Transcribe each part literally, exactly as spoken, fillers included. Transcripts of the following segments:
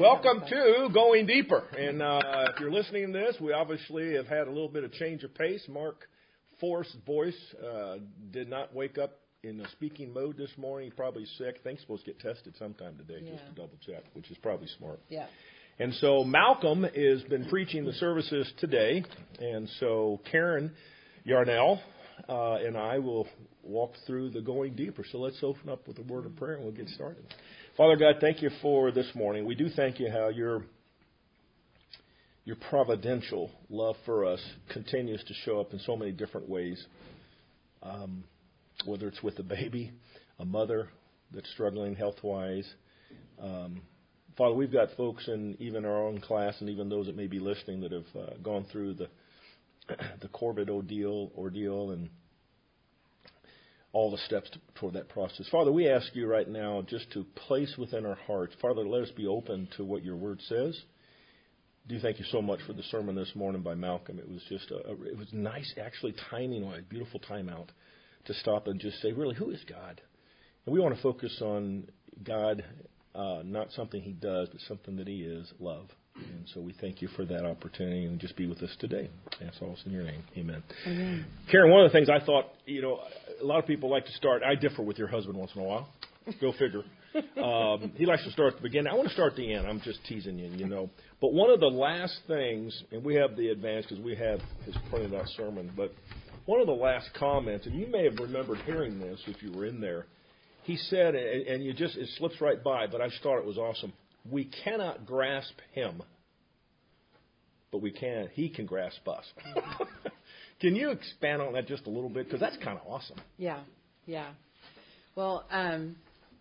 Welcome to Going Deeper. And uh, if you're listening to this, we obviously have had a little bit of change of pace. Mark Forrest's voice uh, did not wake up in a speaking mode this morning. He's probably sick. I think he's supposed to get tested sometime today yeah. just to double check, which is probably smart. Yeah. And so Malcolm has been preaching the services today. And so Karen Yarnell uh, and I will walk through the Going Deeper. So let's open up with a word of prayer and we'll get started. Father God, thank you for this morning. We do thank you how your your providential love for us continues to show up in so many different ways. Um, whether it's with a baby, a mother that's struggling health-wise. Um, Father, we've got folks in even our own class and even those that may be listening that have uh, gone through the the Corbett ordeal, ordeal and all the steps to, toward that process. Father, we ask you right now just to place within our hearts, Father, let us be open to what your word says. Do thank you so much for the sermon this morning by Malcolm. It was just a, a it was nice, actually timing-wise, beautiful time out to stop and just say, really, who is God? And we want to focus on God, uh, not something he does, but something that he is, love. And so we thank you for that opportunity and just be with us today. That's all in your name. Amen. Amen. Karen, one of the things I thought, you know, a lot of people like to start. I differ with your husband once in a while. Go figure. Um, he likes to start at the beginning. I want to start at the end. I'm just teasing you, you know. But one of the last things, and we have the advantage because we have his printed out sermon, but one of the last comments, and you may have remembered hearing this if you were in there, he said, and you just, it slips right by, but I just thought it was awesome. We cannot grasp him, but we can. He can grasp us. Can you expand on that just a little bit? Because that's kind of awesome. Yeah, yeah. Well, um,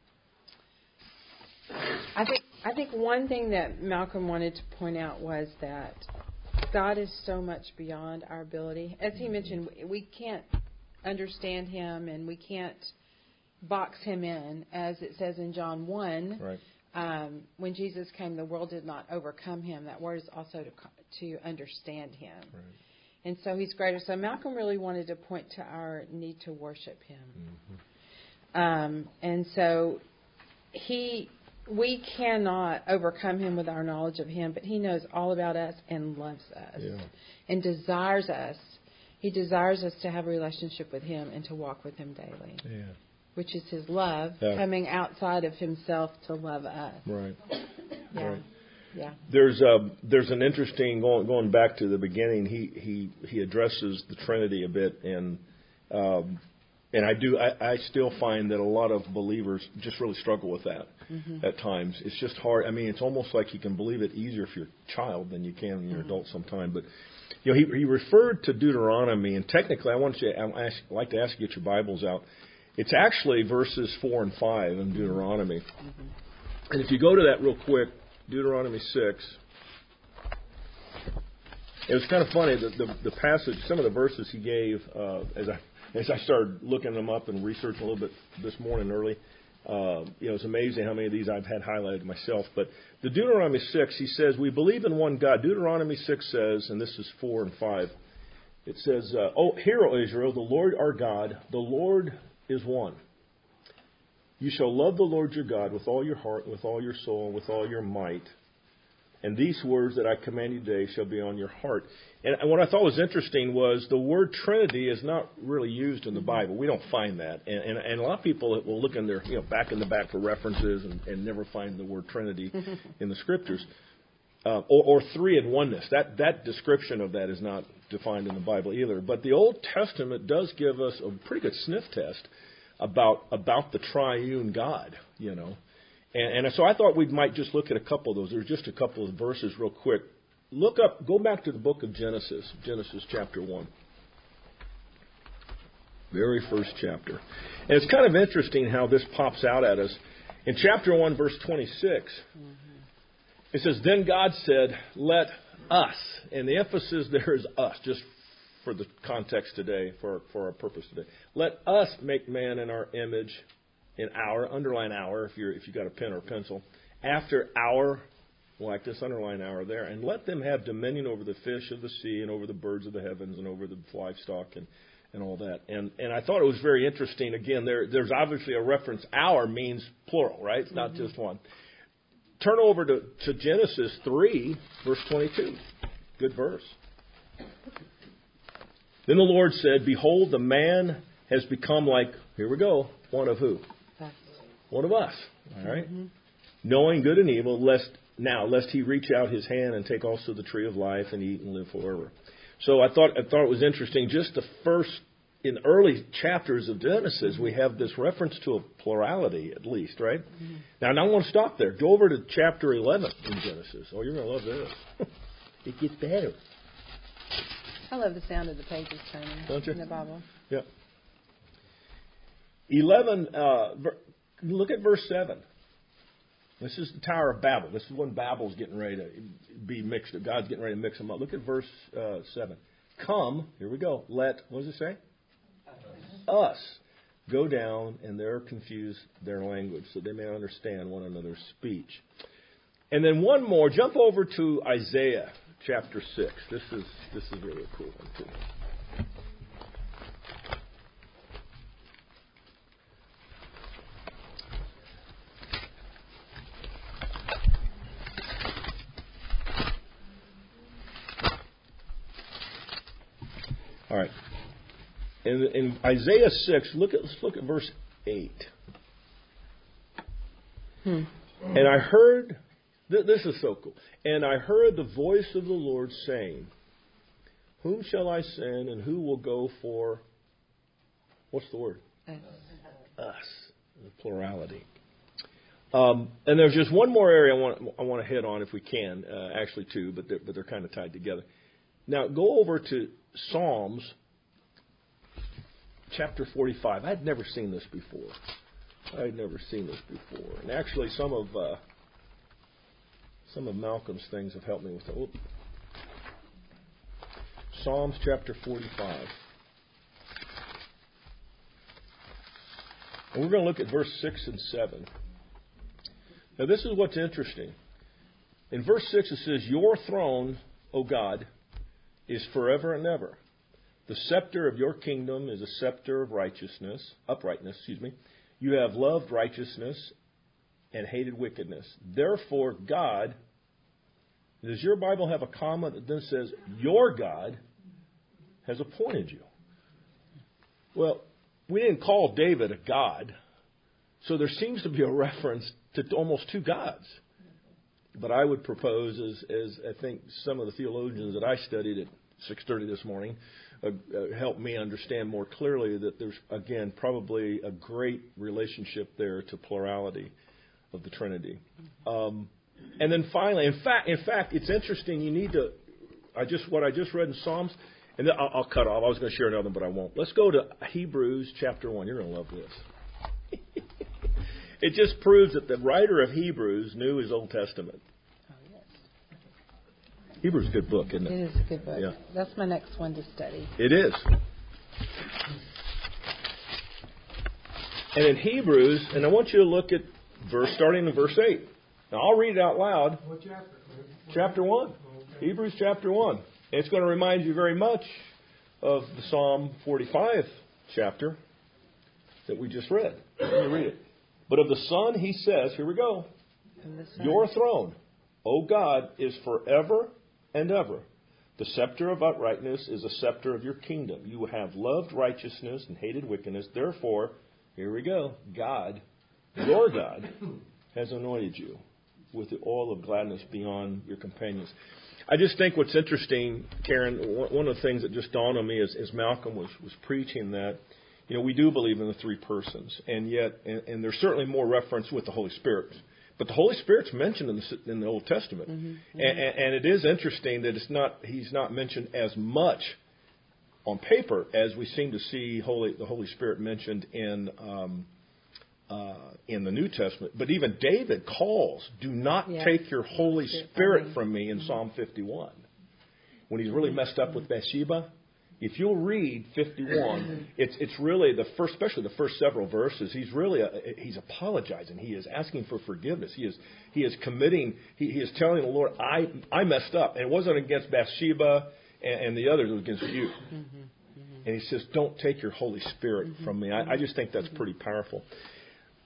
I think I think one thing that Malcolm wanted to point out was that God is so much beyond our ability. As he mentioned, we can't understand him and we can't box him in, as it says in John one. Right. Um, when Jesus came, the world did not overcome him. That word is also to to understand him. Right. And so he's greater. So Malcolm really wanted to point to our need to worship him. Mm-hmm. Um, and so he, we cannot overcome him with our knowledge of him, but he knows all about us and loves us yeah. and desires us. He desires us to have a relationship with him and to walk with him daily. Yeah. Which is his love, yeah. coming outside of himself to love us. Right. Yeah. Right. Yeah. There's a there's an interesting going going back to the beginning. He he he addresses the Trinity a bit, and um, and I do I, I still find that a lot of believers just really struggle with that mm-hmm. at times. It's just hard. I mean, it's almost like you can believe it easier if you're a child than you can when you're an mm-hmm. adult sometime. But you know, he he referred to Deuteronomy, and technically, I want you I ask, I'd like to ask you to get your Bibles out. It's actually verses four and five in Deuteronomy. Mm-hmm. And if you go to that real quick, Deuteronomy six, it was kind of funny, the, the, the passage, some of the verses he gave, uh, as I as I started looking them up and researching a little bit this morning early, uh, you know, it's amazing how many of these I've had highlighted myself. But the Deuteronomy six, he says, we believe in one God. Deuteronomy six says, and this is four and five, it says, uh, oh, hear, O Israel, the Lord our God, the Lord is one. You shall love the Lord your God with all your heart, with all your soul, and with all your might. And these words that I command you today shall be on your heart. And what I thought was interesting was the word Trinity is not really used in the Bible. We don't find that. And, and, and a lot of people will look in their, you know, back in the back for references and, and never find the word Trinity in the Scriptures. Uh, or, or three in oneness. That that description of that is not defined in the Bible either. But the Old Testament does give us a pretty good sniff test about about the triune God, you know. And, and so I thought we might just look at a couple of those. There's just a couple of verses real quick. Look up, go back to the book of Genesis, Genesis chapter one. Very first chapter. And it's kind of interesting how this pops out at us. In chapter one, verse twenty-six, mm-hmm. it says, then God said, let us, and the emphasis there is us, just for the context today, for, for our purpose today. Let us make man in our image, in our, underline our, if you're if you got a pen or a pencil, after our, like this, underline our there, and let them have dominion over the fish of the sea and over the birds of the heavens and over the livestock and, and all that. And and I thought it was very interesting. Again, there there's obviously a reference. Our means plural, right? It's not mm-hmm. just one. turn over to, to Genesis three, verse twenty-two. Good verse. Then the Lord said, behold, the man has become like, here we go, one of who? Us. One of us. All right? Mm-hmm. Knowing good and evil, lest now, lest he reach out his hand and take also the tree of life and eat and live forever. So I thought I thought it was interesting. Just the first, in the early chapters of Genesis, we have this reference to a plurality, at least, right? Mm-hmm. Now, now I want to stop there. Go over to chapter eleven in Genesis. Oh, you're going to love this. It gets better. I love the sound of the pages turning Don't you? in the Bible. Yeah. eleven, uh, look at verse seven. This is the Tower of Babel. This is when Babel's getting ready to be mixed. God's getting ready to mix them up. Look at verse uh, seven. Come, here we go. Let, what does it say? Us. Us go down and there confuse their language so they may understand one another's speech. And then one more. Jump over to Isaiah chapter six. This is this is really a cool one too. All right. In, in Isaiah six, look at let's look at verse eight. Hmm. And I heard, th- this is so cool. And I heard the voice of the Lord saying, whom shall I send and who will go for, what's the word? Us. Us. The plurality. Um, and there's just one more area I want I want to hit on if we can, uh, actually two, but they're, but they're kind of tied together. Now go over to Psalms chapter forty-five. I had never seen this before. I had never seen this before. And actually some of uh, some of Malcolm's things have helped me with that. Oop. Psalms chapter forty-five. And we're going to look at verse six and seven. Now this is what's interesting. In verse six it says, your throne, O God, is forever and ever. The scepter of your kingdom is a scepter of righteousness, uprightness, excuse me. You have loved righteousness and hated wickedness. Therefore, God, does your Bible have a comma that then says, your God has appointed you? Well, we didn't call David a God, so there seems to be a reference to almost two gods. But I would propose, as, as I think some of the theologians that I studied at six thirty this morning uh, uh, helped me understand more clearly that there's, again, probably a great relationship there to plurality of the Trinity. Um, and then finally, in fact, in fact, it's interesting. You need to, I just what I just read in Psalms, and then I'll, I'll cut off. I was going to share another one, but I won't. Let's go to Hebrews chapter one. You're going to love this. It just proves that the writer of Hebrews knew his Old Testament. Oh, yes. Hebrews is a good book, isn't it? It is a good book. Yeah. That's my next one to study. It is. And in Hebrews, and I want you to look at verse starting in verse eight. Now I'll read it out loud. What chapter? Chapter one. Okay. Hebrews chapter one. And it's going to remind you very much of the Psalm forty-five chapter that we just read. Let me read it. But of the Son, he says, here we go, your throne, O God, is forever and ever. The scepter of uprightness is a scepter of your kingdom. You have loved righteousness and hated wickedness. Therefore, here we go, God, your God, has anointed you with the oil of gladness beyond your companions. I just think what's interesting, Karen, one of the things that just dawned on me as, as Malcolm was, was preaching that, you know, we do believe in the three persons, and yet, and, and there's certainly more reference with the Holy Spirit. But the Holy Spirit's mentioned in the, in the Old Testament, mm-hmm, mm-hmm. And, and it is interesting that it's not he's not mentioned as much on paper as we seem to see Holy the Holy Spirit mentioned in um, uh, in the New Testament. But even David calls, "Do not yeah. take your Holy Spirit from me" in mm-hmm. Psalm fifty-one, when he's really messed up with Bathsheba. If you'll read fifty-one, it's it's really the first, especially the first several verses. He's really a, he's apologizing. He is asking for forgiveness. He is he is committing. He, he is telling the Lord, I I messed up, and it wasn't against Bathsheba and, and the others. It was against you. Mm-hmm, mm-hmm. And he says, don't take your Holy Spirit mm-hmm, from me. I, I just think that's pretty powerful.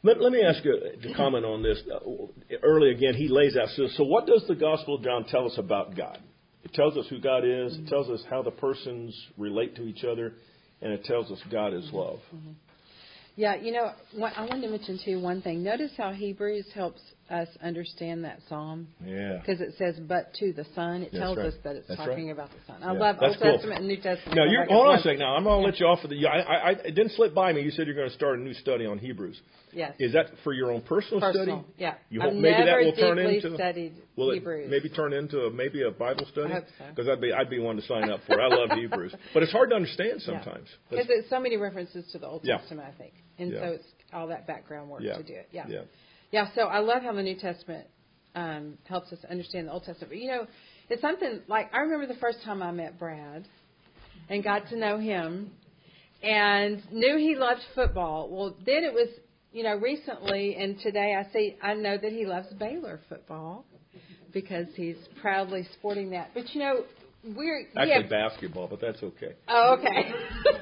Let, let me ask you to comment on this. Uh, early again, he lays out. So, so what does the Gospel of John tell us about God? It tells us who God is. Mm-hmm. It tells us how the persons relate to each other. And it tells us God is love. Mm-hmm. Yeah, you know, I wanted to mention, too, one thing. Notice how Hebrews helps us understand that psalm. Yeah. Because it says, but to the Son. It That's tells right. us that it's That's talking right. about the Son. I yeah. love That's Old cool. Testament and New Testament. Now, you're, hold on a second. Now, I'm going to yeah. let you off of the... I, I, I, it didn't slip by me. You said you're going to start a new study on Hebrews. Yes. Is that for your own personal, personal study? Yeah. You hope I've maybe never that will turn deeply into... studied Will it Hebrews. maybe turn into a, maybe a Bible study? I hope so. Because I'd be, I'd be one to sign up for. I love Hebrews. But it's hard to understand sometimes. Because yeah. there's so many references to the Old yeah. Testament, I think. And yeah. so it's all that background work yeah. to do it. Yeah. yeah. Yeah, so I love how the New Testament um, helps us understand the Old Testament. But, you know, it's something like I remember the first time I met Brad and got to know him and knew he loved football. Well, then it was, you know, recently and today I see I know that he loves Baylor football because he's proudly sporting that. But, you know, we're... Actually, we have, basketball, but that's okay. Oh, okay.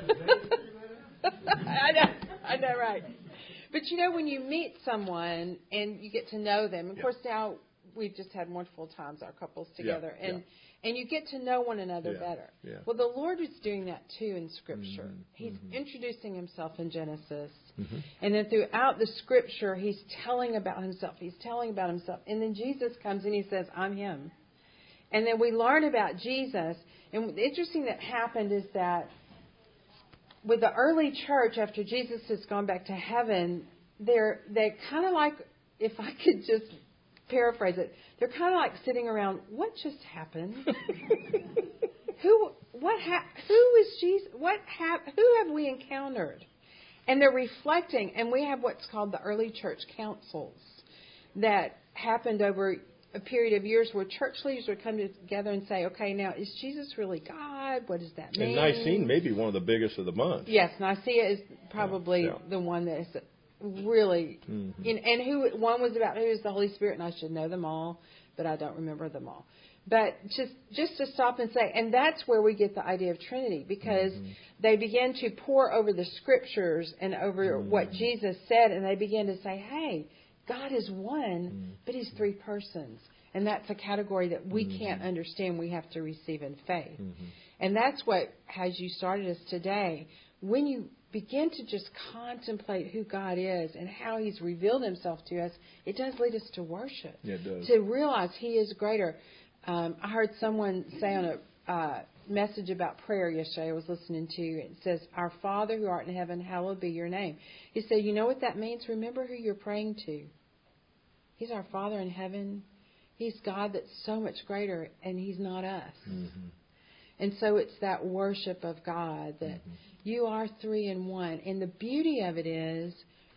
I know, I know, right. But, you know, when you meet someone and you get to know them, of yeah. course, now we've just had wonderful times, our couples together, yeah. and yeah. and you get to know one another yeah. better. Yeah. Well, the Lord is doing that, too, in Scripture. Mm-hmm. He's mm-hmm. introducing himself in Genesis. Mm-hmm. And then throughout the Scripture, he's telling about himself. He's telling about himself. And then Jesus comes and he says, I'm him. And then we learn about Jesus. And the interesting that happened is that with the early church, after Jesus has gone back to heaven, they're they kind of like, if I could just paraphrase it, they're kind of like sitting around. What just happened? who what ha- who is Jesus? What hap- Who have we encountered? And they're reflecting, and we have what's called the early church councils that happened over a period of years where church leaders would come together and say, okay, now, is Jesus really God? What does that mean? And Nicene may be one of the biggest of the bunch. Yes, Nicaea is probably yeah, yeah. the one that is really, mm-hmm. in, and who one was about who is the Holy Spirit, and I should know them all, but I don't remember them all. But just just to stop and say, and that's where we get the idea of Trinity, because mm-hmm. they begin to pour over the Scriptures and over mm-hmm. what Jesus said, and they begin to say, hey, God is one, mm-hmm. but He's three persons. And that's a category that we mm-hmm. can't understand. We have to receive in faith. Mm-hmm. And that's what has you started us today. When you begin to just contemplate who God is and how He's revealed Himself to us, it does lead us to worship. Yeah, it does. To realize He is greater. Um, I heard someone say on a uh, message about prayer yesterday I was listening to, it says, Our Father who art in heaven, hallowed be your name. He said, you know what that means? Remember who you're praying to. He's our Father in heaven. He's God that's so much greater, and He's not us. Mm-hmm. And so it's that worship of God that mm-hmm. you are three in one. And the beauty of it is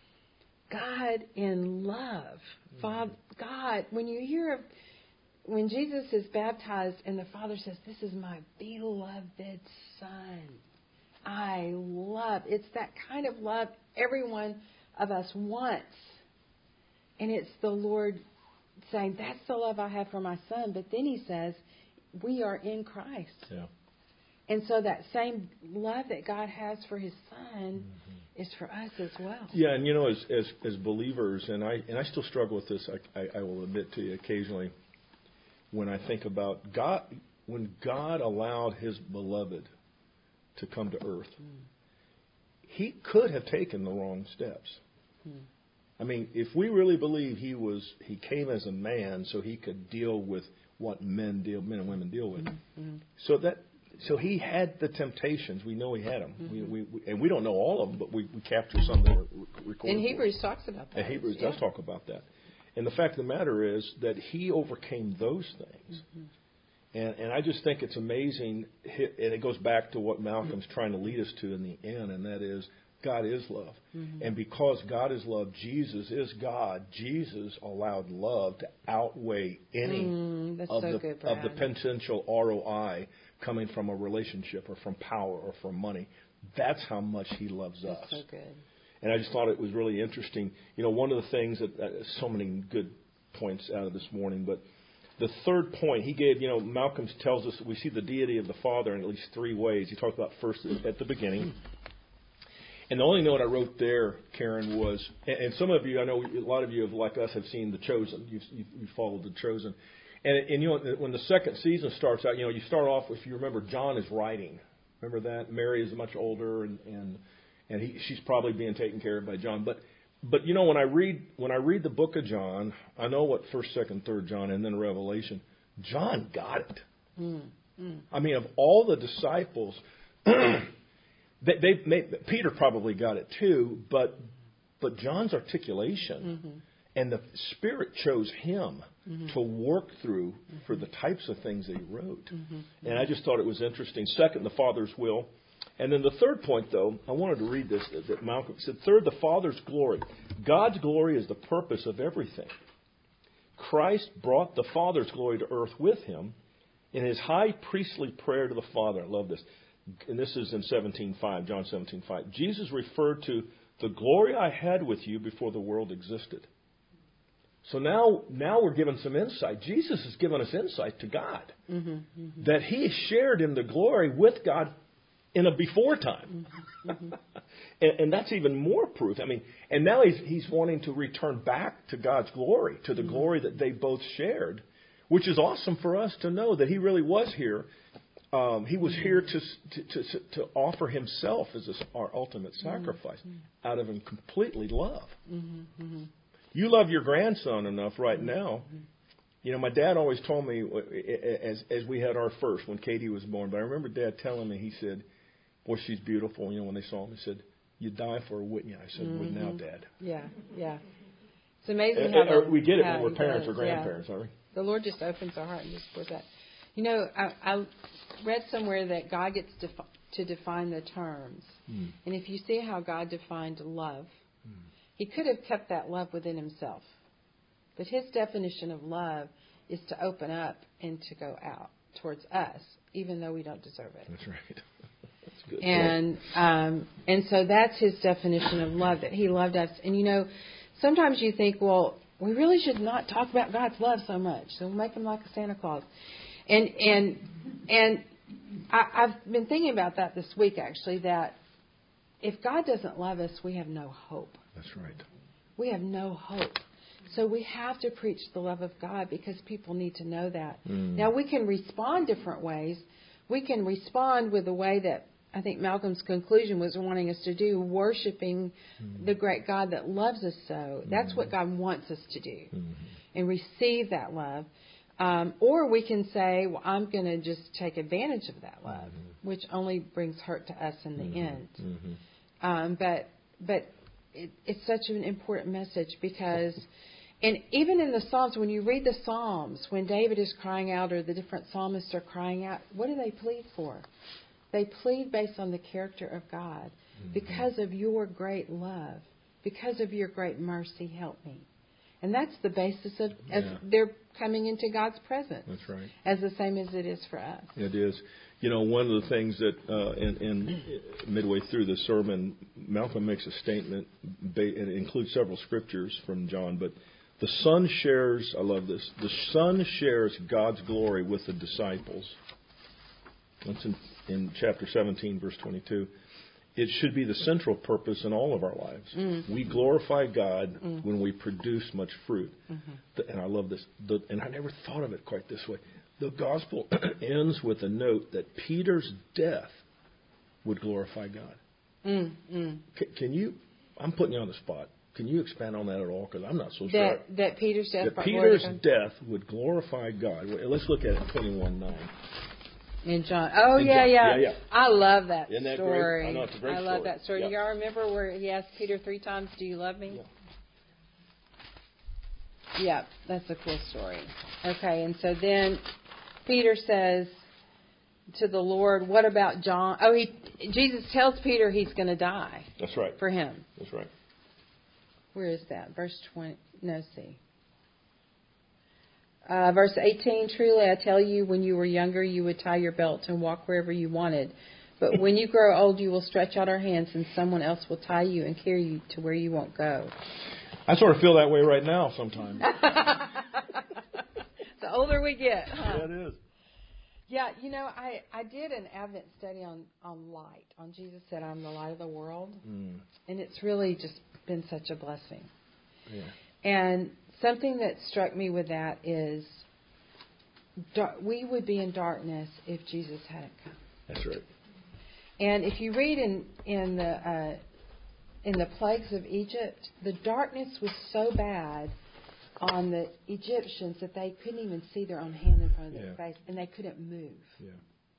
God in love. Mm-hmm. Father, God, when you hear of, when Jesus is baptized and the Father says, this is my beloved Son, I love. It's that kind of love every one of us wants. And it's the Lord saying, that's the love I have for my Son. But then He says, we are in Christ. Yeah. And so that same love that God has for His Son mm-hmm. is for us as well. Yeah, and you know, as as, as believers, and I and I still struggle with this, I, I, I will admit to you occasionally, when I think about God, when God allowed His beloved to come to earth, mm. He could have taken the wrong steps. Mm. I mean, if we really believe he was, he came as a man so he could deal with what men deal, men and women deal with. Mm-hmm. So that, so he had the temptations. We know he had them, mm-hmm. we, we, we, and we don't know all of them, but we, we capture some that were recorded. And Hebrews talks about that. And Hebrews yeah. does talk about that. And the fact of the matter is that he overcame those things. Mm-hmm. And, and I just think it's amazing, and it goes back to what Malcolm's mm-hmm. trying to lead us to in the end, and that is, God is love. Mm-hmm. And because God is love, Jesus is God. Jesus allowed love to outweigh any mm, of, so the, good, of the potential R O I coming from a relationship or from power or from money. That's how much He loves That's us. so good. And I just thought it was really interesting. You know, one of the things that, uh, so many good points out of this morning, but the third point he gave, you know, Malcolm tells us we see the deity of the Father in at least three ways. He talked about first at the beginning. And the only note I wrote there, Karen, was, and, and some of you, I know a lot of you have, like us, have seen The Chosen. You've, you've, you've followed The Chosen. And, and, you know, when the second season starts out, you know, you start off, if you remember, John is writing. Remember that? Mary is much older, and, and, and he, she's probably being taken care of by John. But, but you know, when I read when I read the book of John, I know what first, second, third John, and then Revelation, John got it. Mm, mm. I mean, of all the disciples, they, they made, Peter probably got it too, but but John's articulation mm-hmm. and the Spirit chose him mm-hmm. to work through mm-hmm. for the types of things that he wrote. Mm-hmm. And I just thought it was interesting. Second, the Father's will. And then the third point, though, I wanted to read this, that Malcolm said, third, the Father's glory. God's glory is the purpose of everything. Christ brought the Father's glory to earth with him in his high priestly prayer to the Father. I love this. And this is in seventeen five, John seventeen five. Jesus referred to the glory I had with you before the world existed. So now, now we're given some insight. Jesus has given us insight to God. Mm-hmm, mm-hmm. That he shared in the glory with God in a before time. Mm-hmm. and, and that's even more proof. I mean, and now he's, he's wanting to return back to God's glory, to the mm-hmm. glory that they both shared, which is awesome for us to know that he really was here. Um, he was here to, to, to, to offer himself as a, our ultimate sacrifice mm-hmm. out of him completely love. Mm-hmm. Mm-hmm. You love your grandson enough right now. Mm-hmm. You know, my dad always told me as as we had our first, when Katie was born, but I remember Dad telling me, he said, boy, she's beautiful. You know, when they saw him, he said, you die for her, wouldn't you? I said, mm-hmm. would now, Dad. Yeah, yeah. It's amazing and, how and, the, we get it how when we're parents does, or grandparents, yeah. aren't we? The Lord just opens our heart and just pours that. You know, I, I read somewhere that God gets defi- to define the terms. Mm. And if you see how God defined love, mm. he could have kept that love within himself. But his definition of love is to open up and to go out towards us, even though we don't deserve it. That's right. That's good. And um, and so that's his definition of love, that he loved us. And, you know, sometimes you think, well, we really should not talk about God's love so much. So we'll make him like a Santa Claus. And and and I, I've been thinking about that this week, actually, that if God doesn't love us, we have no hope. That's right. We have no hope. So we have to preach the love of God because people need to know that. Mm. Now, we can respond different ways. We can respond with the way that I think Malcolm's conclusion was wanting us to do, worshiping mm. the great God that loves us so. That's mm. what God wants us to do, mm. and receive that love. Um, or we can say, well, I'm going to just take advantage of that love, mm-hmm. which only brings hurt to us in the mm-hmm. end. Mm-hmm. Um, but but it, it's such an important message because, and even in the Psalms, when you read the Psalms, when David is crying out or the different psalmists are crying out, what do they plead for? They plead based on the character of God. Mm-hmm. Because of your great love, because of your great mercy, help me. And that's the basis of, of yeah. their coming into God's presence. That's right. As the same as it is for us. It is. You know, one of the things that uh, in, in midway through the sermon, Malcolm makes a statement, and it includes several scriptures from John, but the Son shares, I love this, the Son shares God's glory with the disciples. That's in, in chapter seventeen, verse twenty-two. It should be the central purpose in all of our lives. Mm. We glorify God mm. when we produce much fruit. Mm-hmm. The, and I love this. The, and I never thought of it quite this way. The gospel ends with a note that Peter's death would glorify God. Mm. Mm. C- can you, I'm putting you on the spot. Can you expand on that at all? Because I'm not so that, sure. That Peter's death, that Peter's death would glorify God. Let's look at it in twenty-one nine. In John. Oh, in yeah, John. yeah, yeah, yeah. I love that Isn't that story. Great? I know, it's a great I love story. that story. Yeah. Do y'all remember where he asked Peter three times, do you love me? Yeah. yeah, that's a cool story. Okay, and so then Peter says to the Lord, what about John? Oh, he Jesus tells Peter he's going to die. That's right. For him. That's right. Where is that? Verse twenty. No, see. Uh, verse eighteen, truly I tell you, when you were younger, you would tie your belt and walk wherever you wanted. But when you grow old, you will stretch out our hands and someone else will tie you and carry you to where you won't go. I sort of feel that way right now sometimes. The older we get. Huh? Yeah, it is. Yeah, you know, I, I did an Advent study on, on light. On Jesus said, I'm the light of the world. Mm. And it's really just been such a blessing. Yeah. And something that struck me with that is dar- we would be in darkness if Jesus hadn't come. That's right. And if you read in, in the uh, in the plagues of Egypt, the darkness was so bad on the Egyptians that they couldn't even see their own hand in front of their yeah. face, and they couldn't move. Yeah.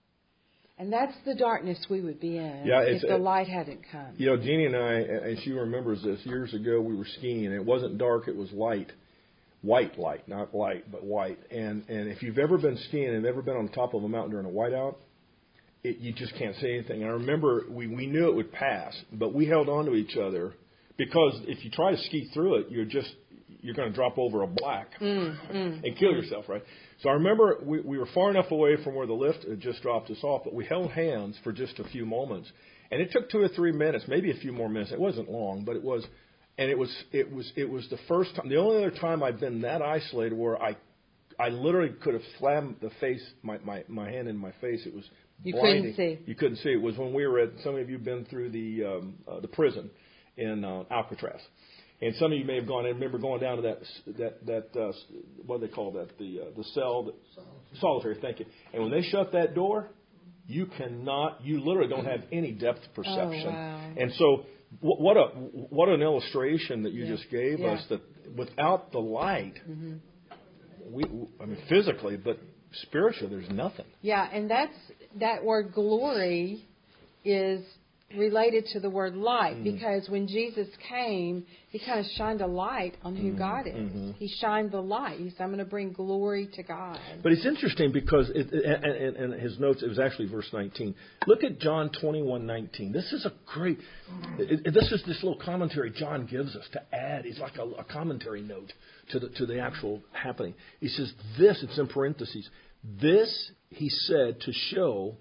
And that's the darkness we would be in yeah, if the light hadn't come. You know, Jeannie and I, and she remembers this, years ago we were skiing, and it wasn't dark, it was light. White light, not light, but white. And and if you've ever been skiing and ever been on top of a mountain during a whiteout, it, you just can't see anything. And I remember we, we knew it would pass, but we held on to each other because if you try to ski through it, you're just... you're going to drop over a black mm, mm, and kill yourself, right? So I remember we, we were far enough away from where the lift had just dropped us off, but we held hands for just a few moments. And it took two or three minutes, maybe a few more minutes. It wasn't long, but it was, and it was, it was, it was the first time, the only other time I've been that isolated where I, I literally could have slammed the face, my, my, my hand in my face. It was you blinding. couldn't see. You couldn't see. It was when we were at, some of you have been through the, um, uh, the prison in uh, Alcatraz. And some of you may have gone. I remember going down to that that that uh, what do they call that? The uh, the cell, the, solitary. solitary. Thank you. And when they shut that door, you cannot. You literally don't have any depth perception. Oh, wow. And so, what a what an illustration that you yeah. just gave yeah. us. That without the light, mm-hmm. we I mean physically, but spiritually, there's nothing. Yeah, and that's that word glory is related to the word light, mm-hmm. because when Jesus came, he kind of shined a light on who mm-hmm. God is. Mm-hmm. He shined the light. He said, I'm going to bring glory to God. But it's interesting because it, and, and his notes, it was actually verse nineteen. Look at John twenty-one nineteen. This is a great, it, this is this little commentary John gives us to add. It's like a, a commentary note to the, to the actual happening. He says, this, it's in parentheses, this he said to show.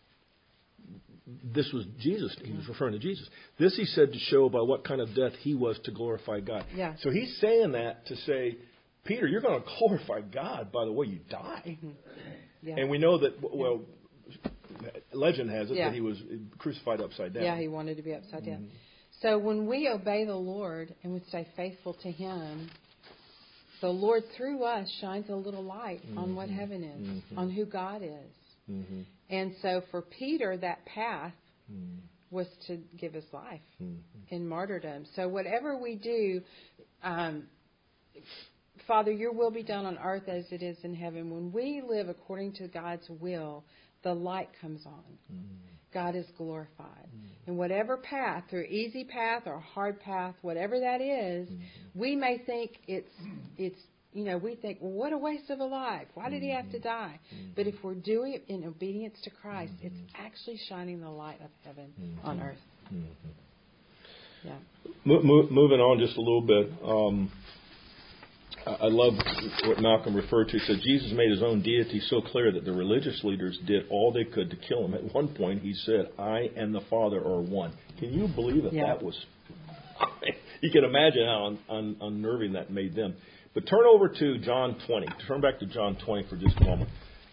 This was Jesus. He was referring to Jesus. This he said to show by what kind of death he was to glorify God. Yeah. So he's saying that to say, Peter, you're going to glorify God by the way you die. Mm-hmm. Yeah. And we know that, well, legend has it yeah. that he was crucified upside down. Yeah, he wanted to be upside mm-hmm. down. So when we obey the Lord and we stay faithful to him, the Lord through us shines a little light mm-hmm. on what heaven is, mm-hmm. on who God is. Mm-hmm. And so for Peter, that path mm. was to give his life mm-hmm. in martyrdom. So whatever we do, um, Father, your will be done on earth as it is in heaven. When we live according to God's will, the light comes on. Mm. God is glorified. Mm. And whatever path, through easy path or hard path, whatever that is, mm-hmm. we may think it's it's You know, we think, well, what a waste of a life. Why did he have to die? Mm-hmm. But if we're doing it in obedience to Christ, mm-hmm. it's actually shining the light of heaven mm-hmm. on earth. Mm-hmm. Yeah. Mo- mo- moving on just a little bit. Um, I-, I love what Malcolm referred to. He said Jesus made his own deity so clear that the religious leaders did all they could to kill him. At one point, he said, I and the Father are one. Can you believe that yeah. that was... You can imagine how un- un- unnerving that made them. But turn over to John twenty. Turn back to John twenty for just a moment.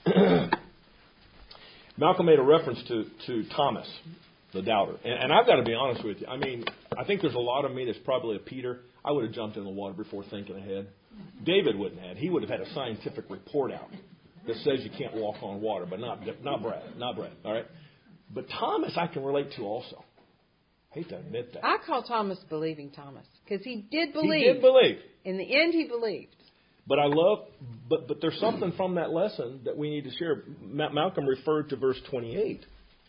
Malcolm made a reference to, to Thomas, the doubter. And, and I've got to be honest with you. I mean, I think there's a lot of me that's probably a Peter. I would have jumped in the water before thinking ahead. David wouldn't have. He would have had a scientific report out that says you can't walk on water, but not not Brad. Not Brad. All right? But Thomas I can relate to also. I hate to admit that. I call Thomas believing Thomas because he did believe. He did believe. In the end, he believed. But I love, but but there's something from that lesson that we need to share. Ma- Malcolm referred to verse twenty-eight.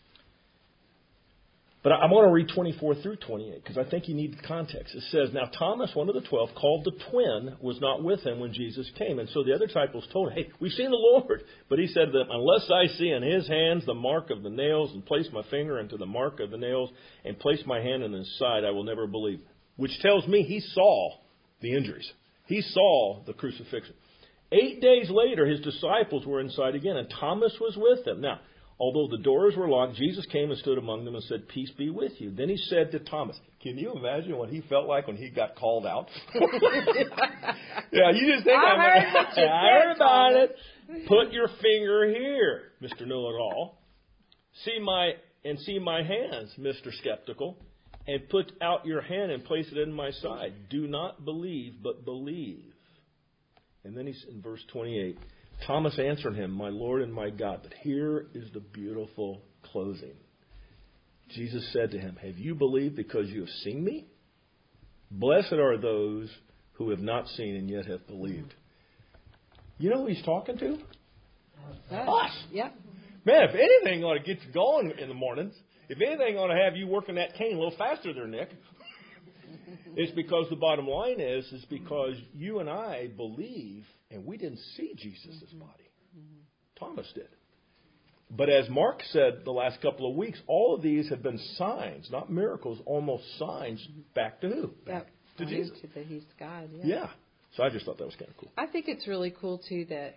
But I, I want to read twenty-four through twenty-eight because I think you need context. It says, now Thomas, one of the twelve, called the twin, was not with him when Jesus came. And so the other disciples told him, hey, we've seen the Lord. But he said to them, unless I see in his hands the mark of the nails and place my finger into the mark of the nails and place my hand in his side, I will never believe. Which tells me he saw the injuries. He saw the crucifixion. Eight days later, his disciples were inside again, and Thomas was with them. Now, Although the doors were locked, Jesus came and stood among them and said, "Peace be with you." Then he said to Thomas, can you imagine what he felt like when he got called out? Yeah, you just think, I I'm heard what you I heard said, about Thomas. it. Put your finger here, Mister Know-it-all. See my, and see my hands, Mister Skeptical. And put out your hand and place it in my side. Do not believe, but believe. And then he's in verse twenty-eight. Thomas answered him, "My Lord and my God." But here is the beautiful closing. Jesus said to him, "Have you believed because you have seen me? Blessed are those who have not seen and yet have believed." You know who he's talking to? Us. Yeah. Man, if anything ought to get you going in the mornings, if anything ought to have you working that cane a little faster there, Nick, it's because the bottom line is, is because you and I believe, and we didn't see Jesus' body. Thomas did. But as Mark said the last couple of weeks, all of these have been signs, not miracles, almost signs back to who? Back to Jesus. To that he's God. Yeah. Yeah. So I just thought that was kind of cool. I think it's really cool too that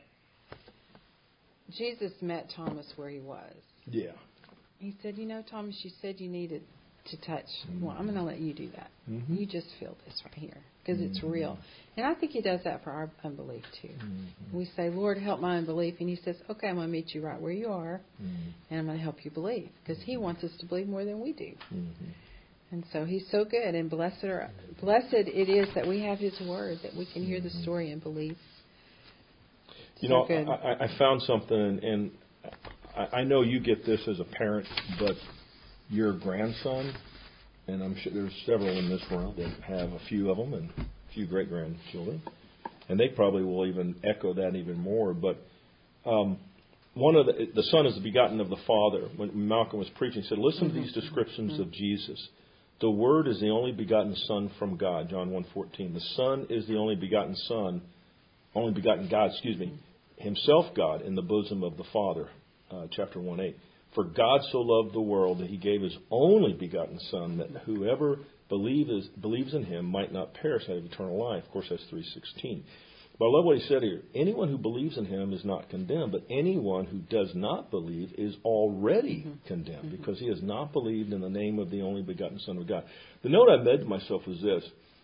Jesus met Thomas where he was. Yeah. He said, "You know, Thomas, you said you needed to touch. Well, I'm going to let you do that. Mm-hmm. You just feel this right here because mm-hmm. it's real." And I think he does that for our unbelief too. Mm-hmm. We say, "Lord, help my unbelief," and he says, "Okay, I'm going to meet you right where you are, mm-hmm. and I'm going to help you believe," because he wants us to believe more than we do. Mm-hmm. And so he's so good, and blessed are, blessed it is that we have his word, that we can hear the story and believe. You so know, good. I, I found something, and, and I, I know you get this as a parent, but your grandson, and I'm sure there's several in this room that have a few of them and a few great-grandchildren, and they probably will even echo that even more. But um, one of the, the Son is the begotten of the Father. When Malcolm was preaching, he said, listen mm-hmm. to these descriptions mm-hmm. of Jesus. The Word is the only begotten Son from God, John one fourteen. The Son is the only begotten Son, only begotten God, excuse me, himself God in the bosom of the Father, uh, chapter one eight. For God so loved the world that he gave his only begotten Son, that whoever believes believes in him might not perish, but have eternal life. Of course, that's three sixteen. But I love what he said here. Anyone who believes in him is not condemned, but anyone who does not believe is already mm-hmm. condemned, mm-hmm. because he has not believed in the name of the only begotten Son of God. The note I made to myself was this.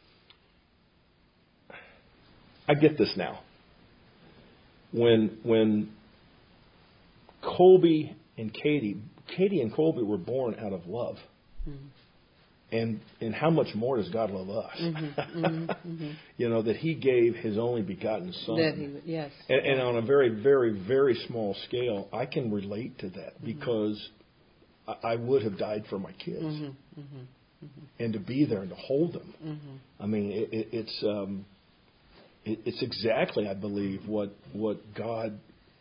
I get this now. When when Colby and Katie, Katie and Colby were born out of love. Mm-hmm. And and how much more does God love us? Mm-hmm, mm-hmm, mm-hmm. You know, that he gave his only begotten Son. That he, yes. And, and on a very, very, very small scale, I can relate to that mm-hmm. because I, I would have died for my kids. Mm-hmm, mm-hmm, mm-hmm. And to be there and to hold them. Mm-hmm. I mean, it, it, it's um, it, it's exactly, I believe, what what God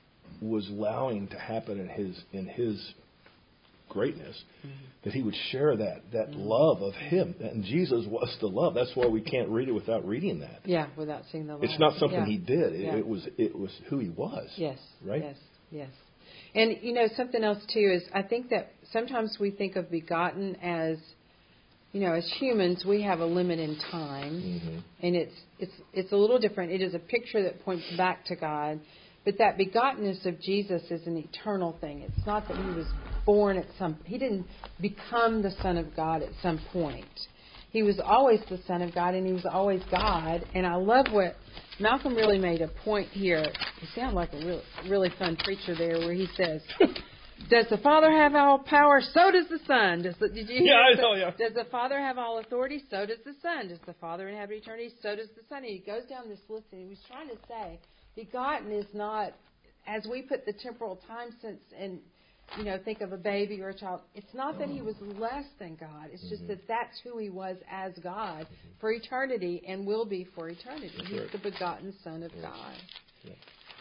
was allowing to happen in his in his greatness, mm-hmm. that he would share that that mm-hmm. love of him, and Jesus was the love. That's why we can't read it without reading that. Yeah, without seeing the love. It's not something yeah. he did. It, yeah. it was it was who he was. Yes. Right. Yes. Yes. And you know something else too is I think that sometimes we think of begotten as, you know, as humans we have a limit in time, mm-hmm. and it's it's it's a little different. It is a picture that points back to God. But that begottenness of Jesus is an eternal thing. It's not that he was born at some... He didn't become the Son of God at some point. He was always the Son of God, and he was always God. And I love what... Malcolm really made a point here. He sounded like a really, really fun preacher there where he says, does the Father have all power? So does the Son. Does the, did you hear yeah, I the, know, yeah. Does the Father have all authority? So does the Son. Does the Father inhabit eternity? So does the Son. And he goes down this list, and he was trying to say... Begotten is not, as we put the temporal time sense and, you know, think of a baby or a child, it's not that he was less than God. It's just mm-hmm. that that's who he was as God mm-hmm. for eternity and will be for eternity. That's He's right. the begotten Son of yeah. God. Yeah.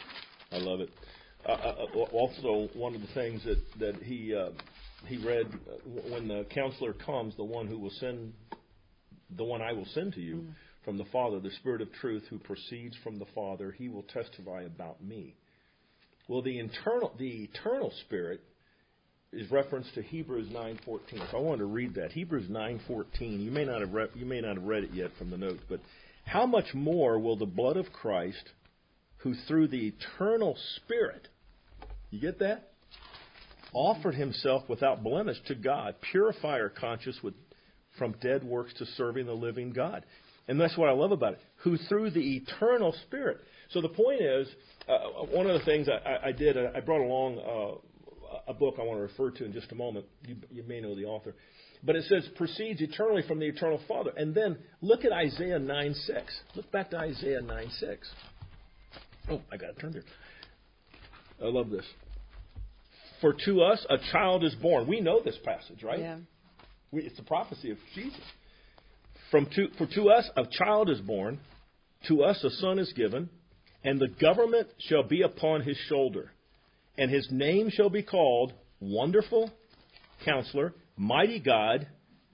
I love it. Uh, uh, also, one of the things that, that he uh, he read, uh, when the counselor comes, the one who will send, the one I will send to you, mm-hmm. from the Father, the Spirit of truth who proceeds from the Father, he will testify about me. Well, the internal, the eternal Spirit is referenced to Hebrews nine fourteen. So I wanted to read that. Hebrews nine fourteen. You may not have read, you may not have read it yet from the notes, but how much more will the blood of Christ, who through the eternal Spirit, you get that? offered himself without blemish to God, purify our conscience with, from dead works to serving the living God. And that's what I love about it, who through the eternal Spirit. So the point is, uh, one of the things I, I did, I brought along uh, a book I want to refer to in just a moment. You, you may know the author. But it says, proceeds eternally from the eternal Father. And then look at Isaiah nine six. Look back to Isaiah nine six. Oh, I got to turn there. I love this. For to us a child is born. We know this passage, right? Yeah. We, it's the prophecy of Jesus. From to, for to us a child is born, to us a son is given, and the government shall be upon his shoulder. And his name shall be called Wonderful Counselor, Mighty God,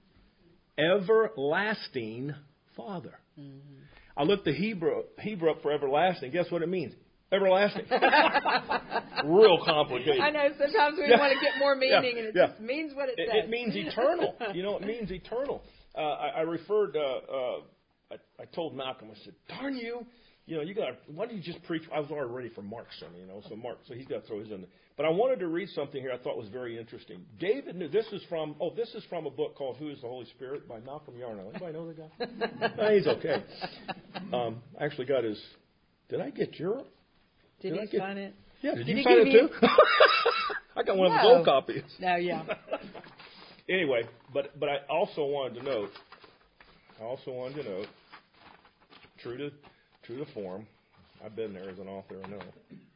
Everlasting Father. Mm-hmm. I looked the Hebrew, Hebrew up for everlasting. Guess what it means? Everlasting. Real complicated. I know. Sometimes we yeah. want to get more meaning, yeah. and it yeah. just means what it, it says. It means eternal. You know, it means eternal. Uh, I, I referred, uh, uh, I, I told Malcolm, I said, darn you, you know, you got. Why don't you just preach? I was already ready for Mark's sermon, you know, so Mark, so he's got to throw his in there. But I wanted to read something here I thought was very interesting. David knew, this is from, oh, this is from a book called Who is the Holy Spirit by Malcolm Yarnell. Anybody know the guy? No, he's okay. Um, I actually got his, did I get your? Did, did he get, sign it? Yeah, did, did you sign it you? too? I got one no. of his old copies. No, yeah. Anyway, but but I also wanted to note, I also wanted to note, true to true to form, I've been there as an author, I know.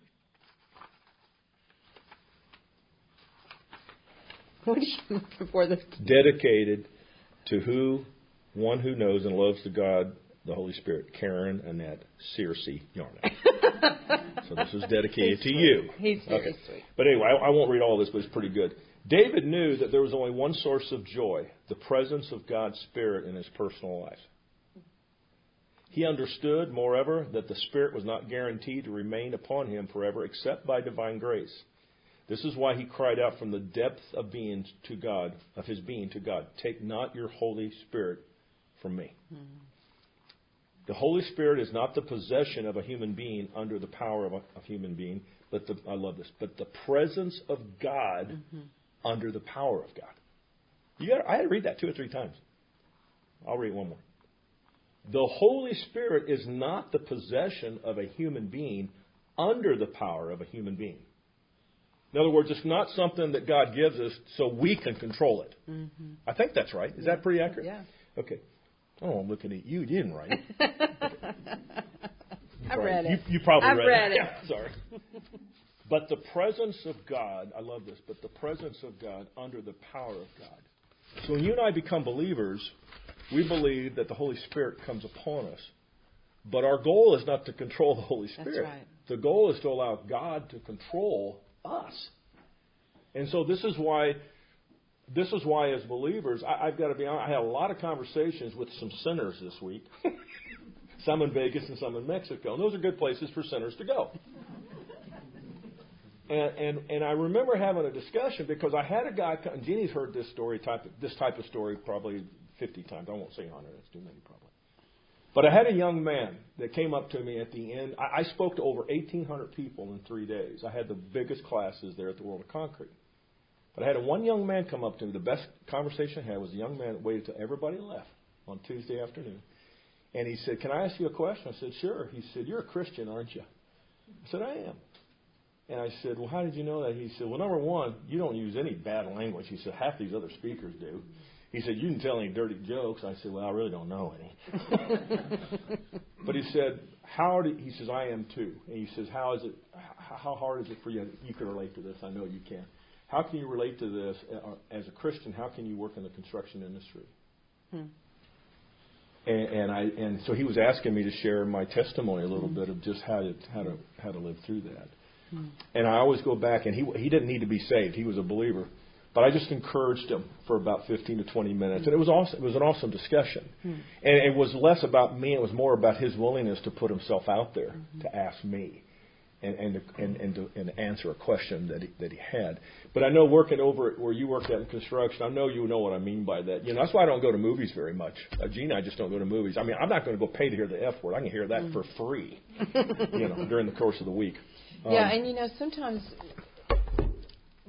What are you looking for? This? Dedicated to who, one who knows and loves the God, the Holy Spirit, Karen Annette Searcy Yarnell. So this is dedicated He's to sweet. you. He's very okay. sweet. But anyway, I, I won't read all this, but it's pretty good. David knew that there was only one source of joy, the presence of God's Spirit in his personal life. He understood, moreover, that the Spirit was not guaranteed to remain upon him forever except by divine grace. This is why he cried out from the depth of being to God, of his being to God, take not your Holy Spirit from me. Mm-hmm. The Holy Spirit is not the possession of a human being under the power of a of human being, but the, I love this, but the presence of God mm-hmm. under the power of God. You got, I had to read that two or three times. I'll read one more. The Holy Spirit is not the possession of a human being under the power of a human being. In other words, it's not something that God gives us so we can control it. Mm-hmm. I think that's right. Is yeah. that pretty accurate? Yeah. Okay. Oh, I'm looking at you. You didn't write it. Okay. I read it. You, you probably I've read, read it. it. Yeah, sorry. But the presence of God, I love this, but the presence of God under the power of God. So when you and I become believers, we believe that the Holy Spirit comes upon us. But our goal is not to control the Holy Spirit. That's right. The goal is to allow God to control us. And so this is why, this is why as believers, I, I've got to be honest, I had a lot of conversations with some sinners this week. Some in Vegas and some in Mexico. And those are good places for sinners to go. And, and and I remember having a discussion because I had a guy, and Jeannie's heard this story type, this type of story probably fifty times. I won't say one hundred, that's too many probably. But I had a young man that came up to me at the end. I, I spoke to over eighteen hundred people in three days. I had the biggest classes there at the World of Concrete. But I had a one young man come up to me. The best conversation I had was a young man that waited till everybody left on Tuesday afternoon. And he said, can I ask you a question? I said, sure. He said, you're a Christian, aren't you? I said, I am. And I said, well, how did you know that? He said, well, number one, you don't use any bad language. He said, half these other speakers do. He said, you didn't tell any dirty jokes. I said, well, I really don't know any. But he said, how do, he says, I am too. And he says, how is it, how hard is it for you? You can relate to this. I know you can. How can you relate to this as a Christian? How can you work in the construction industry? Hmm. And, and I and so he was asking me to share my testimony a little mm. bit of just how to how to how to live through that. Mm. And I always go back, and he he didn't need to be saved; he was a believer. But I just encouraged him for about fifteen to twenty minutes, mm. and it was awesome. It was an awesome discussion. Mm. And it was less about me; it was more about his willingness to put himself out there mm-hmm. to ask me, and and to, and and, to, and answer a question that he, that he had. But I know working over where you worked at in construction, I know you know what I mean by that. You know, that's why I don't go to movies very much. Uh, Gene and I just don't go to movies. I mean, I'm not going to go pay to hear the F word. I can hear that mm. for free, you know, during the course of the week. Um, yeah, and you know, sometimes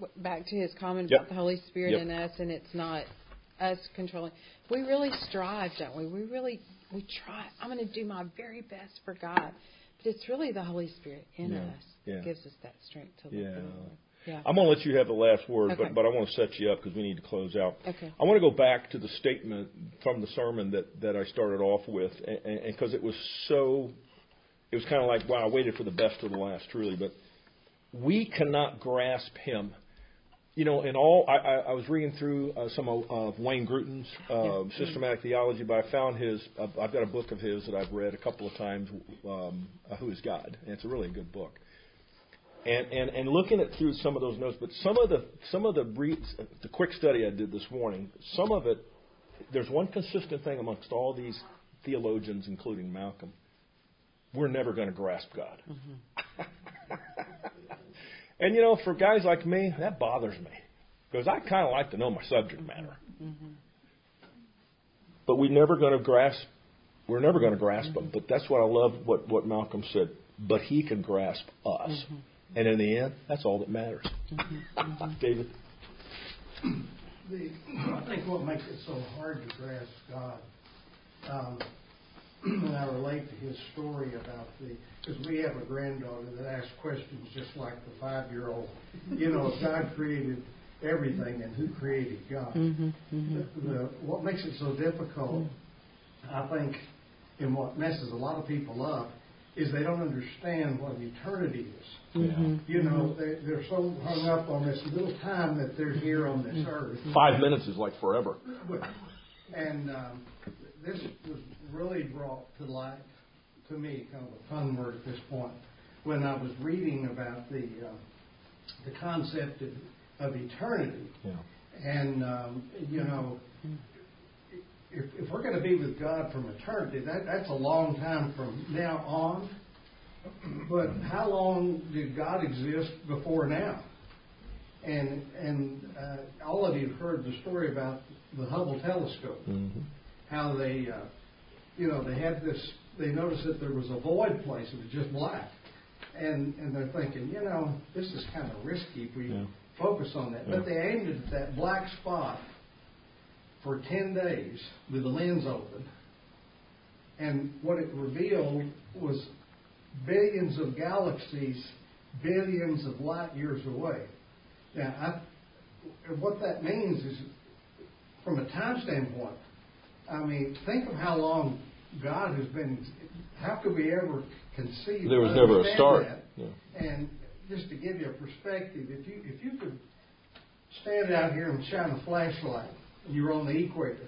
back to his comment Yep. about the Holy Spirit Yep. in us, and it's not us controlling. We really strive, don't we? We really we try. I'm going to do my very best for God, but it's really the Holy Spirit in Yeah. us Yeah. that gives us that strength to live Yeah. for the Lord. Yeah. I'm going to let you have the last word, Okay. but, but I want to set you up because we need to close out. Okay. I want to go back to the statement from the sermon that, that I started off with, and because it was so, it was kind of like, wow, I waited for the best of the last, truly. But we cannot grasp Him. You know, in all, I, I, I was reading through uh, some of, of Wayne Gruten's uh, Yeah. systematic theology, but I found his, uh, I've got a book of his that I've read a couple of times, um, uh, Who is God? And it's a really good book. And, and and looking at through some of those notes, but some of the some of the reads, the quick study I did this morning, some of it, there's one consistent thing amongst all these theologians, including Malcolm. We're never going to grasp God. Mm-hmm. And you know, for guys like me, that bothers me because I kind of like to know my subject matter. Mm-hmm. But we're never going to grasp. We're never going to grasp mm-hmm. Him. But that's what I love. What what Malcolm said. But He can grasp us. Mm-hmm. And in the end, that's all that matters. Mm-hmm. David? The, I think what makes it so hard to grasp God, um, and I relate to his story about the, because we have a granddaughter that asks questions just like the five-year-old. You know, if God created everything, and who created God? Mm-hmm. Mm-hmm. The, the, what makes it so difficult, I think, and what messes a lot of people up, is they don't understand what eternity is. Mm-hmm. You know, they, they're so hung up on this little time that they're here on this earth. Five minutes is like forever. And um, this was really brought to light, to me, kind of a fun word at this point, when I was reading about the uh, the concept of, of eternity. Yeah. And, um, you know, If, if we're going to be with God from eternity, that, that's a long time from now on. But how long did God exist before now? And and uh, all of you have heard the story about the Hubble telescope. Mm-hmm. How they, uh, you know, they had this. They noticed that there was a void place. It was just black, and and they're thinking, you know, this is kind of risky if we yeah. focus on that. Yeah. But they aimed at that black spot for ten days with the lens open, and what it revealed was billions of galaxies, billions of light years away. Now, I, what that means is, from a time standpoint, I mean, think of how long God has been. How could we ever conceive? There was never a start. Yeah. And just to give you a perspective, if you if you could stand out here and shine a flashlight, you're on the equator.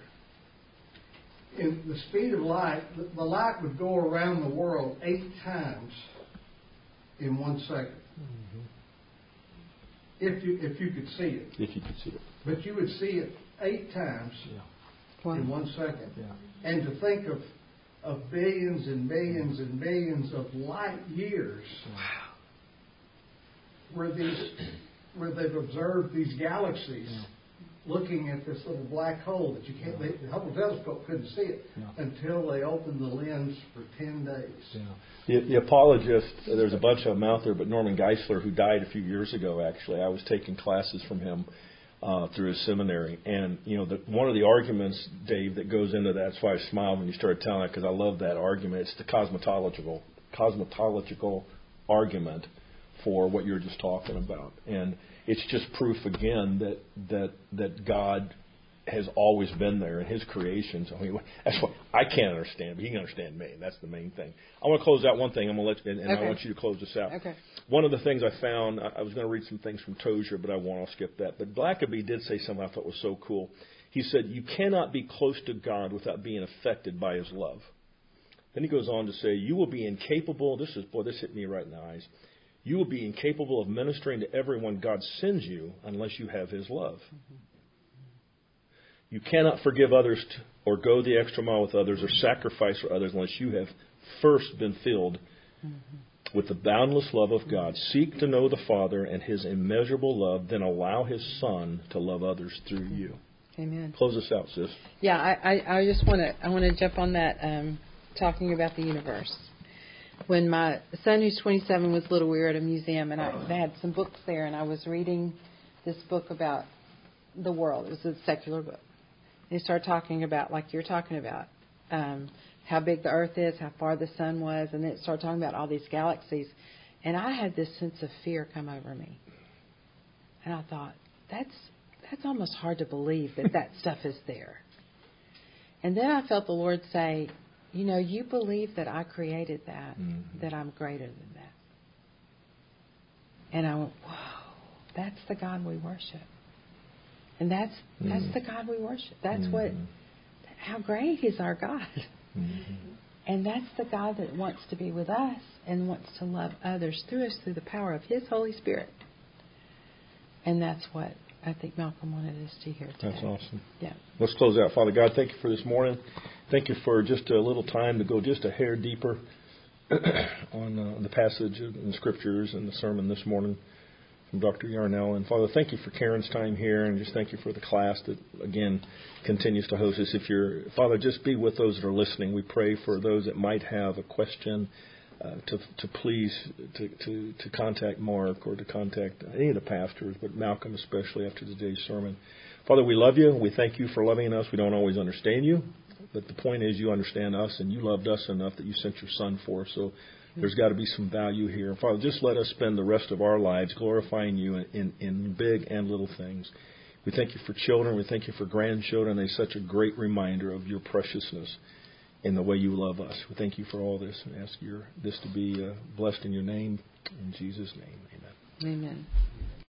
In the speed of light, the light would go around the world eight times in one second. Mm-hmm. If you if you could see it. If you could see it. But you would see it eight times yeah. wow. in one second. Yeah. And to think of of billions and billions and billions of light years wow. where these where they've observed these galaxies. Yeah. Looking at this little black hole that you can't, they, the Hubble telescope couldn't see it yeah. until they opened the lens for ten days. Yeah. The, the apologist, there's a bunch of them out there, but Norman Geisler, who died a few years ago, actually, I was taking classes from him uh, through his seminary, and you know, the, one of the arguments, Dave, that goes into that. That's why I smiled when you started telling it, because I love that argument. It's the cosmological, cosmological argument for what you're just talking about, and it's just proof again that that that God has always been there in His creations. I mean, that's what I can't understand, but He can understand me. That's the main thing. I want to close out one thing. I'm going to let you, and, and okay. I want you to close this out. Okay. One of the things I found, I was going to read some things from Tozer, but I won't. I'll skip that. But Blackaby did say something I thought was so cool. He said, "You cannot be close to God without being affected by His love." Then he goes on to say, "You will be incapable." This is boy, this hit me right in the eyes. You will be incapable of ministering to everyone God sends you unless you have His love. Mm-hmm. You cannot forgive others to, or go the extra mile with others or sacrifice for others unless you have first been filled mm-hmm. with the boundless love of God. Seek to know the Father and His immeasurable love, then allow His Son to love others through mm-hmm. you. Amen. Close us out, sis. Yeah, I, I, I just want to I want to jump on that, um, talking about the universe. When my son, who's twenty-seven, was little, we were at a museum, and I, they had some books there, and I was reading this book about the world. It was a secular book. And he started talking about, like you're talking about, um, how big the earth is, how far the sun was, and then it started talking about all these galaxies. And I had this sense of fear come over me. And I thought, that's that's almost hard to believe that that stuff is there. And then I felt the Lord say, you know, you believe that I created that, mm-hmm. that I'm greater than that. And I went, whoa, that's the God we worship. And that's mm-hmm. that's the God we worship. That's mm-hmm. what, how great is our God. Mm-hmm. And that's the God that wants to be with us and wants to love others through us through the power of His Holy Spirit. And that's what I think Malcolm wanted us to hear today. That's awesome. Yeah. Let's close out. Father God, thank you for this morning. Thank you for just a little time to go just a hair deeper on uh, the passage in the Scriptures and the sermon this morning from Doctor Yarnell. And Father, thank you for Karen's time here, and just thank you for the class that, again, continues to host us. If you're, Father, just be with those that are listening. We pray for those that might have a question uh, to to please to, to, to contact Mark or to contact any of the pastors, but Malcolm especially after today's sermon. Father, we love you. We thank you for loving us. We don't always understand you, but the point is you understand us, and you loved us enough that you sent your Son for us. So there's got to be some value here. Father, just let us spend the rest of our lives glorifying you in, in, in big and little things. We thank you for children. We thank you for grandchildren. They're such a great reminder of your preciousness in the way you love us. We thank you for all this and ask your this to be uh, blessed in your name. In Jesus' name, amen. Amen.